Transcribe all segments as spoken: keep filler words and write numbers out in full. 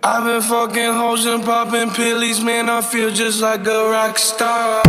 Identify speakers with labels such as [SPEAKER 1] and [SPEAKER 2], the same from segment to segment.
[SPEAKER 1] I've been fucking hoes and popping pillies, man, I feel just like a rock star.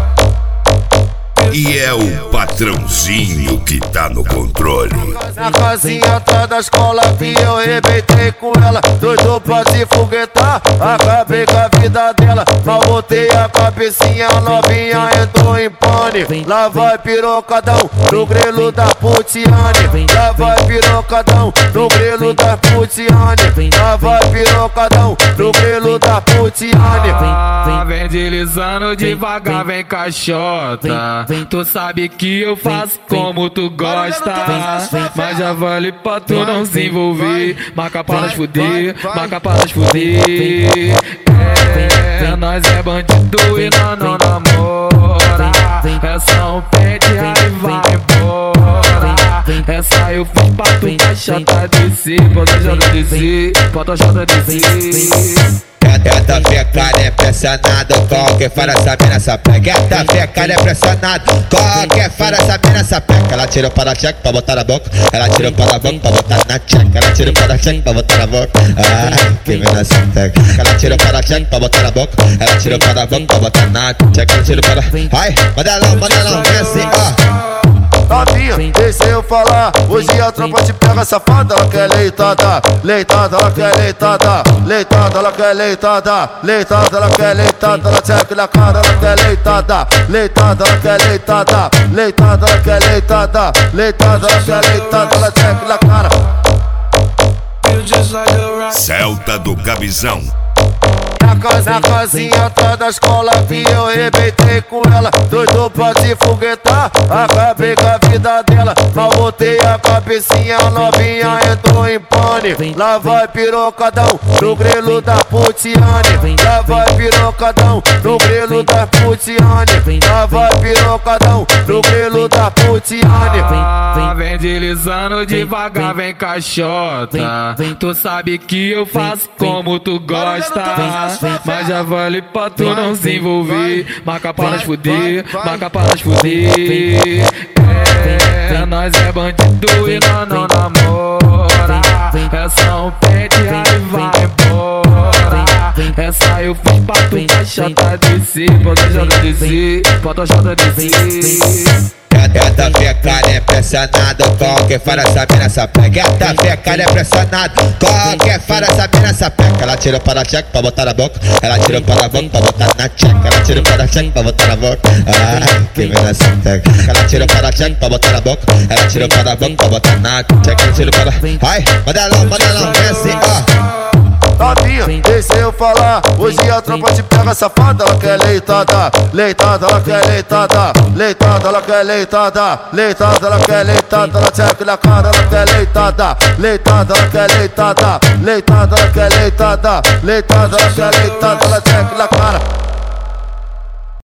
[SPEAKER 2] E é o patrãozinho que tá no controle.
[SPEAKER 3] Na casinha atrás da escola vi eu rebentei com ela, doido pra se foguetar, acabei com a vida dela. Mal botei a cabecinha, a novinha entrou em pane. Lá vai pirocadão no grelo da Putiane. Lá vai pirocadão no grelo da Putiane. Lá vai pirocadão no grelo da Putiane.
[SPEAKER 4] Ah, vem deslizando devagar, vem caixota. Tu sabe que eu faço como tu gosta, mas já vale pra tu não se envolver. Marca para nós fuder, marca para nós fuder. É, nós é bandido e nós não namora. É só um pente, aí vai embora. Essa eu fiz pra tu caixota descer. Bota jota descer, bota jota descer.
[SPEAKER 5] Gata fecada é pressionado, qualquer fora essa mina sapeca. Gata fecada é pressionado, qualquer fora essa mina sapeca. Ela tirou para a cheque pra botar na boca, ela tirou para a boca pra botar na cheque. Ela tirou para a cheque pra botar na boca, ai, que mina sapeca. Ela tirou para a cheque pra botar na boca, ela tirou para a boca pra botar na cheque. Ela tirou para, ai, manda lá, manda lá, vem assim, ó.
[SPEAKER 3] Novinha, deixa eu falar. Hoje a tropa te pega safada. Ela quer leitada, leitada, ela quer leitada, leitada, ela quer leitada, leitada, ela quer leitada. Ela checa na cara, ela quer leitada, leitada, ela quer leitada, leitada, ela quer leitada, leitada, ela quer leitada. Ela checa na cara.
[SPEAKER 2] Celta do Gabizão.
[SPEAKER 3] Na casinha atrás da escola vi eu rebentei com ela, doido pra se foguetar, acabei com a vida dela. Mal botei a cabecinha, a novinha entrou em pane. Lá vai pirocadão no grelo da Putiane. Lá vai pirocadão no grelo da Putiane. Lá vai pirocadão no grelo da Putiane.
[SPEAKER 4] Ah, vem deslizando devagar, vem caixota. Tu sabe que eu faço como tu gosta, mas já vale pra tu não se envolver. Marca para nós fuder, marca para nós fuder. É, nós é bandido e nós não namora. É só um pente, aí vai embora. Essa eu fiz pra tu caixota descer. Bota jota descer, bota jota descer.
[SPEAKER 5] Gata fecada é pressionado, qualquer fora essa mina sapeca. Gata fecada é pressionado, qualquer fora essa mina sapeca. Ela tirou para a cheque pra botar na boca, ela tirou para a boca pra botar na cheque. Ela tirou para a cheque pra botar na boca, ai, que mina sapeca. Ela tirou para a cheque pra botar na boca, ela tirou para a boca pra botar na cheque. Ela tirou para, ai, manda lá, manda lá, vem assim, ó.
[SPEAKER 3] Novinha, deixa eu falar. Hoje a tropa te pega safada. Ela quer leitada, leitada, ela quer leitada, leitada, ela quer leitada, leitada, ela quer leitada. Ela checa na cara, ela quer leitada, leitada, ela quer leitada, leitada, ela quer leitada, leitada, ela quer leitada. Ela checa na cara.